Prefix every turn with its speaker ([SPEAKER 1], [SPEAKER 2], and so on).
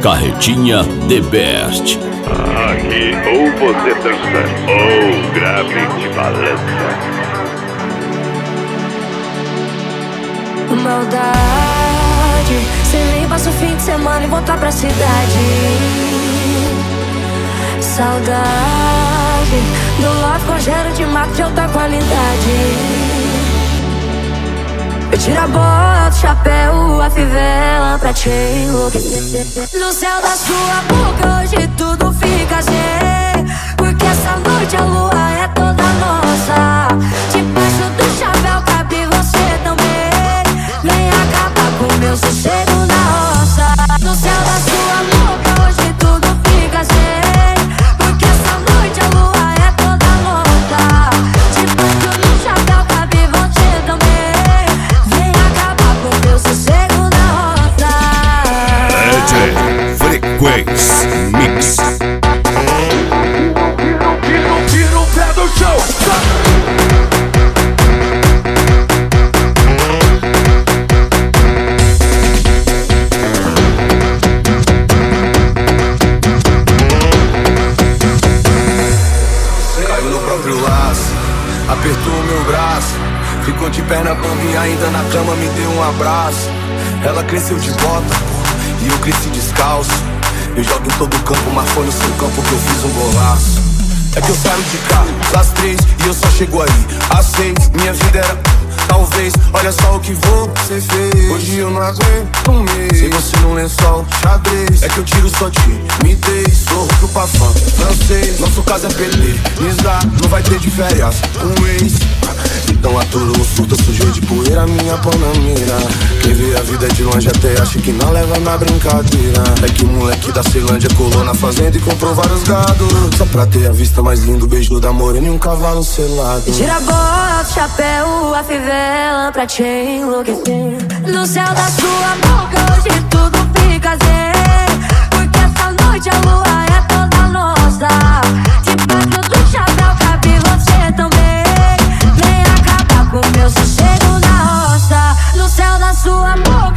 [SPEAKER 1] Carretinha The Best.
[SPEAKER 2] Aqui ou você dança ou grave de balança.
[SPEAKER 3] Maldade, cê nem passa o fim de semana e voltar pra cidade. Saudade, do love com gelo de mato de alta qualidade. Eu tiro a bota, o chapéu, a fivela pra te enlouquecer. No céu da sua boca hoje tudo fica zen, porque essa noite a lua é toda nossa. Debaixo do chapéu cabe você também. Vem acabar com meu sossego na roça. No céu da sua boca hoje tudo fica zen, porque essa noite a lua é toda nossa. Debaixo do chapéu cabe você também. Sossego na roda.
[SPEAKER 1] DJ Frequência Mix.
[SPEAKER 2] Tira o pé do chão.
[SPEAKER 4] Caiu no próprio laço, apertou o meu braço. Ficou de perna bamba e ainda na cama me deu um abraço. Ela cresceu de bota, e eu cresci descalço. Eu jogo em todo campo, mas foi no seu campo que eu fiz um golaço. É que eu saio de cá, às 3 e eu só chego aí às 6, minha vida era talvez, olha só o que você fez. Hoje eu não aguento um mês sem você no lençol, xadrez. É que eu tiro sua timidez, sorro pro pafã, francês. Nosso caso é Pelé, não vai ter de férias, um ex. Então aturo o surto, sujou de poeira minha pão na mira. Quem vê a vida de longe até acha que não leva na brincadeira. É que o moleque da Ceilândia colou na fazenda e comprou vários gados, só pra ter a vista mais linda, o beijo da morena e um cavalo selado.
[SPEAKER 3] Tira a bota, o chapéu, a fivela pra te enlouquecer. No céu da sua boca hoje tudo fica zen, porque essa noite a lua é toda nossa. Debaixo do chapéu cabe você também. Vem acabar com meu sossego na roça. No céu da sua boca